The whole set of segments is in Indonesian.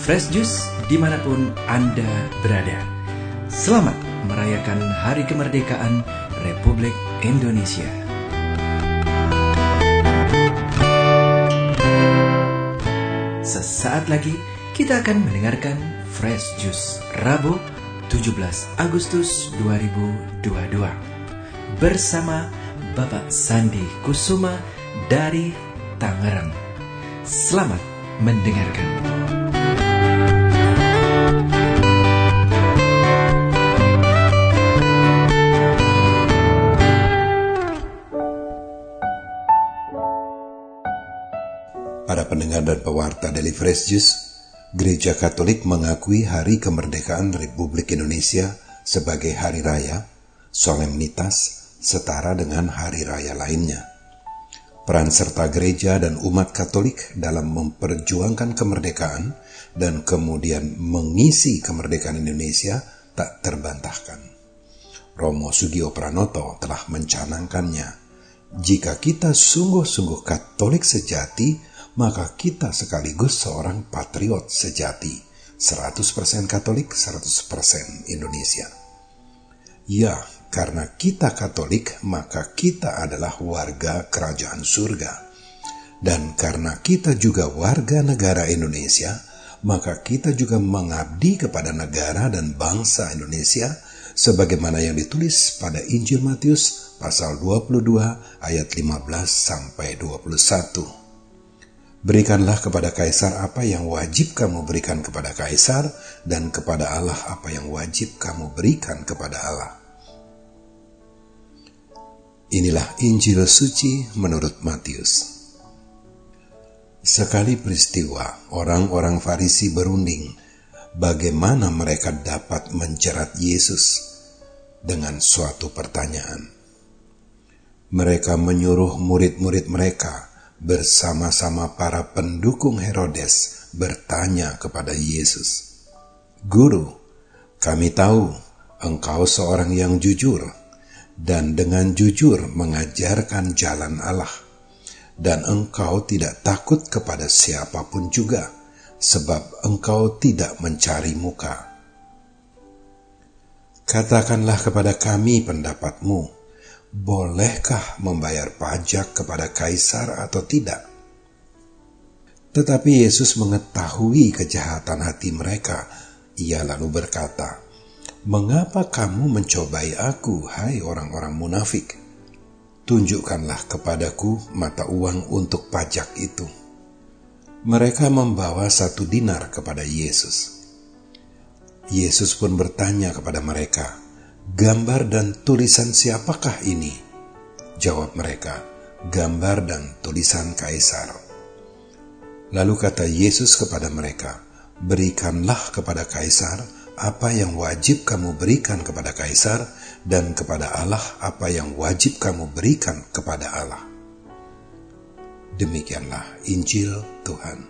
Fresh Juice dimanapun Anda berada. Selamat merayakan Hari Kemerdekaan Republik Indonesia. Sesaat lagi kita akan mendengarkan Fresh Juice Rabu 17 Agustus 2022 bersama Bapak Sandi Kusuma dari Tangerang. Selamat mendengarkan. Para pendengar dan pewarta Daily Fresh Juice, Gereja Katolik mengakui Hari Kemerdekaan Republik Indonesia sebagai hari raya, solemnitas, setara dengan hari raya lainnya. Peran serta gereja dan umat Katolik dalam memperjuangkan kemerdekaan dan kemudian mengisi kemerdekaan Indonesia tak terbantahkan. Romo Sugio Pranoto telah mencanangkannya. Jika kita sungguh-sungguh Katolik sejati, maka kita sekaligus seorang patriot sejati, 100% Katolik, 100% Indonesia. Ya, karena kita Katolik, maka kita adalah warga kerajaan surga. Dan karena kita juga warga negara Indonesia, maka kita juga mengabdi kepada negara dan bangsa Indonesia, sebagaimana yang ditulis pada Injil Matius pasal 22 ayat 15-21. Berikanlah kepada Kaisar apa yang wajib kamu berikan kepada Kaisar, dan kepada Allah apa yang wajib kamu berikan kepada Allah. Inilah Injil suci menurut Matius. Sekali peristiwa, orang-orang Farisi berunding bagaimana mereka dapat menjerat Yesus dengan suatu pertanyaan. Mereka menyuruh murid-murid mereka bersama-sama para pendukung Herodes bertanya kepada Yesus, "Guru, kami tahu engkau seorang yang jujur dan dengan jujur mengajarkan jalan Allah, dan engkau tidak takut kepada siapapun juga, sebab engkau tidak mencari muka. Katakanlah kepada kami pendapatmu, bolehkah membayar pajak kepada Kaisar atau tidak?" Tetapi Yesus mengetahui kejahatan hati mereka. Ia lalu berkata, "Mengapa kamu mencobai aku, hai orang-orang munafik? Tunjukkanlah kepadaku mata uang untuk pajak itu." Mereka membawa 1 dinar kepada Yesus. Yesus pun bertanya kepada mereka, "Gambar dan tulisan siapakah ini?" Jawab mereka, "Gambar dan tulisan Kaisar." Lalu kata Yesus kepada mereka, "Berikanlah kepada Kaisar apa yang wajib kamu berikan kepada Kaisar, dan kepada Allah apa yang wajib kamu berikan kepada Allah." Demikianlah Injil Tuhan.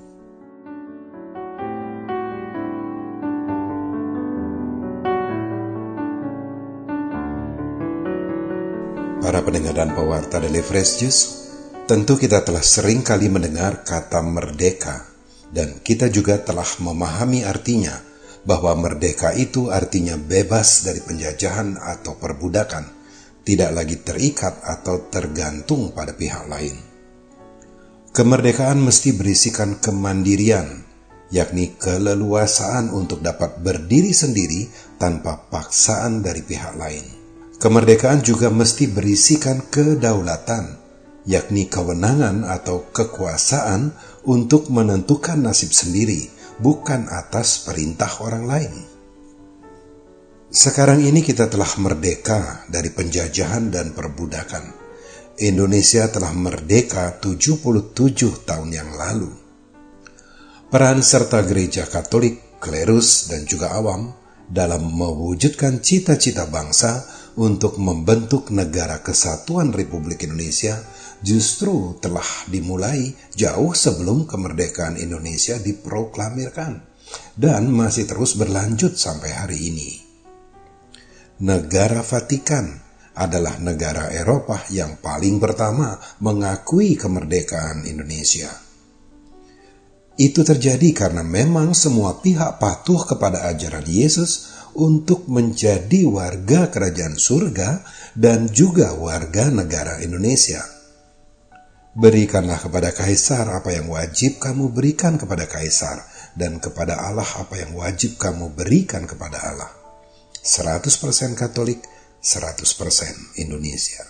Para pendengar dan pewarta Daily Fresh Juice, tentu kita telah sering kali mendengar kata merdeka, dan kita juga telah memahami artinya, bahwa merdeka itu artinya bebas dari penjajahan atau perbudakan, tidak lagi terikat atau tergantung pada pihak lain. Kemerdekaan mesti berisikan kemandirian, yakni keleluasaan untuk dapat berdiri sendiri tanpa paksaan dari pihak lain. Kemerdekaan juga mesti berisikan kedaulatan, yakni kewenangan atau kekuasaan untuk menentukan nasib sendiri, bukan atas perintah orang lain. Sekarang ini kita telah merdeka dari penjajahan dan perbudakan. Indonesia telah merdeka 77 tahun yang lalu. Peran serta gereja Katolik, klerus, dan juga awam dalam mewujudkan cita-cita bangsa untuk membentuk negara kesatuan Republik Indonesia justru telah dimulai jauh sebelum kemerdekaan Indonesia diproklamirkan dan masih terus berlanjut sampai hari ini. Negara Vatikan adalah negara Eropa yang paling pertama mengakui kemerdekaan Indonesia. Itu terjadi karena memang semua pihak patuh kepada ajaran Yesus untuk menjadi warga kerajaan surga dan juga warga negara Indonesia. Berikanlah kepada Kaisar apa yang wajib kamu berikan kepada Kaisar, dan kepada Allah apa yang wajib kamu berikan kepada Allah. 100% Katolik, 100% Indonesia.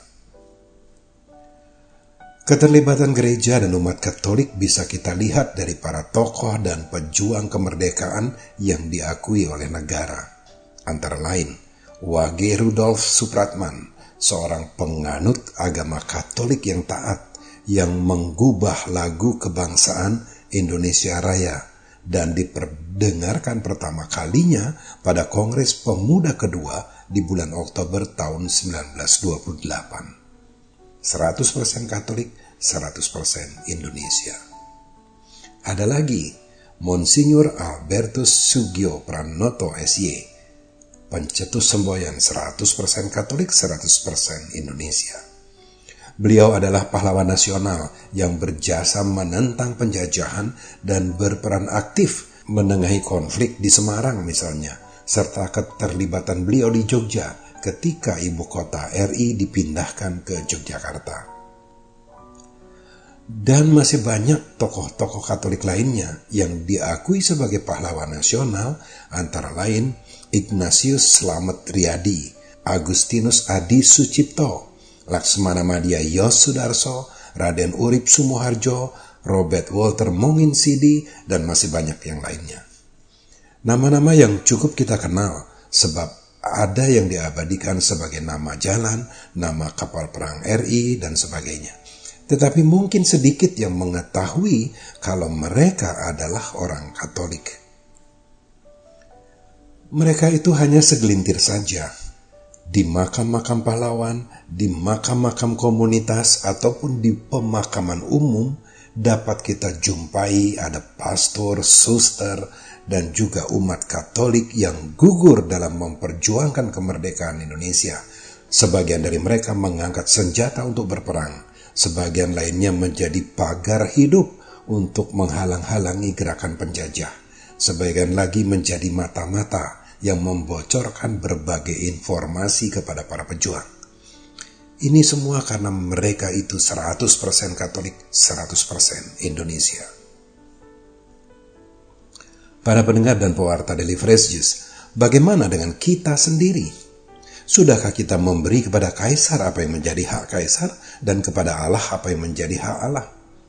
Keterlibatan gereja dan umat Katolik bisa kita lihat dari para tokoh dan pejuang kemerdekaan yang diakui oleh negara. Antara lain, Wage Rudolf Supratman, seorang penganut agama Katolik yang taat, yang menggubah lagu kebangsaan Indonesia Raya dan diperdengarkan pertama kalinya pada Kongres Pemuda kedua di bulan Oktober tahun 1928. 100% Katolik, 100% Indonesia. Ada lagi, Monsinyur Albertus Sugio Pranoto SY, pencetus semboyan 100% Katolik, 100% Indonesia. Beliau adalah pahlawan nasional yang berjasa menentang penjajahan dan berperan aktif menengahi konflik di Semarang misalnya, serta keterlibatan beliau di Jogja ketika ibu kota RI dipindahkan ke Yogyakarta. Dan masih banyak tokoh-tokoh Katolik lainnya yang diakui sebagai pahlawan nasional, antara lain Ignatius Slamet Riyadi, Agustinus Adi Sucipto, Laksmana Madya Yosudarso, Raden Urip Sumoharjo, Robert Walter Monginsidi, dan masih banyak yang lainnya. Nama-nama yang cukup kita kenal sebab ada yang diabadikan sebagai nama jalan, nama kapal perang RI, dan sebagainya. Tetapi mungkin sedikit yang mengetahui kalau mereka adalah orang Katolik. Mereka itu hanya segelintir saja. Di makam-makam pahlawan, di makam-makam komunitas, ataupun di pemakaman umum, dapat kita jumpai ada pastor, suster, dan juga umat Katolik yang gugur dalam memperjuangkan kemerdekaan Indonesia. Sebagian dari mereka mengangkat senjata untuk berperang, sebagian lainnya menjadi pagar hidup untuk menghalang-halangi gerakan penjajah, sebagian lagi menjadi mata-mata yang membocorkan berbagai informasi kepada para pejuang. Ini semua karena mereka itu 100% Katolik, 100% Indonesia. Para pendengar dan pewarta Daily Fresh Juice, bagaimana dengan kita sendiri? Sudahkah kita memberi kepada Kaisar apa yang menjadi hak Kaisar dan kepada Allah apa yang menjadi hak Allah?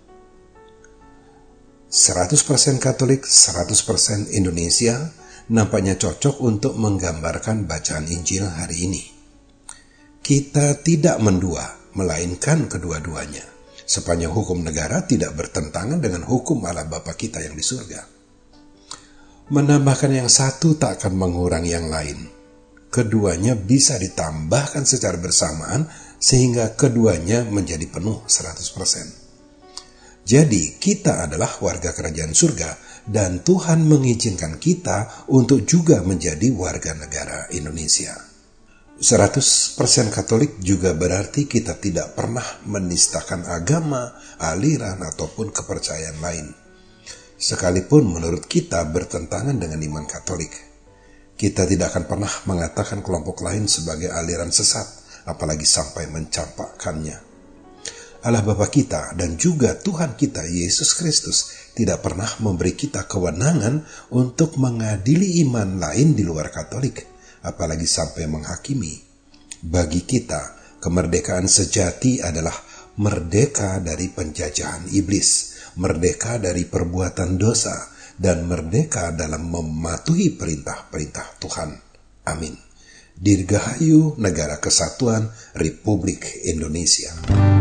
100% Katolik, 100% Indonesia nampaknya cocok untuk menggambarkan bacaan Injil hari ini. Kita tidak mendua, melainkan kedua-duanya. Sepanjang hukum negara tidak bertentangan dengan hukum Allah Bapa kita yang di surga. Menambahkan yang satu tak akan mengurangi yang lain. Keduanya bisa ditambahkan secara bersamaan sehingga keduanya menjadi penuh 100%. Jadi kita adalah warga kerajaan surga dan Tuhan mengizinkan kita untuk juga menjadi warga negara Indonesia. 100% Katolik juga berarti kita tidak pernah menistakan agama, aliran, ataupun kepercayaan lain. Sekalipun menurut kita bertentangan dengan iman Katolik. Kita tidak akan pernah mengatakan kelompok lain sebagai aliran sesat, apalagi sampai mencampakkannya. Allah Bapa kita dan juga Tuhan kita Yesus Kristus tidak pernah memberi kita kewenangan untuk mengadili iman lain di luar Katolik, apalagi sampai menghakimi. Bagi kita, kemerdekaan sejati adalah merdeka dari penjajahan iblis, merdeka dari perbuatan dosa, dan merdeka dalam mematuhi perintah-perintah Tuhan. Amin. Dirgahayu Negara Kesatuan Republik Indonesia.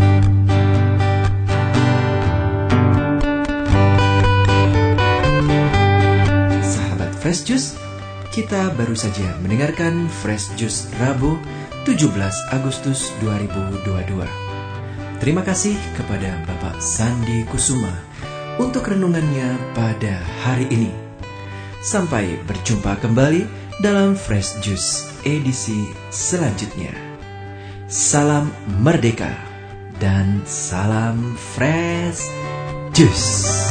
Sahabat Fresh Juice, kita baru saja mendengarkan Fresh Juice Rabu 17 Agustus 2022. Terima kasih kepada Bapak Sandi Kusuma untuk renungannya pada hari ini. Sampai berjumpa kembali dalam Fresh Juice edisi selanjutnya. Salam merdeka dan salam Fresh Juice.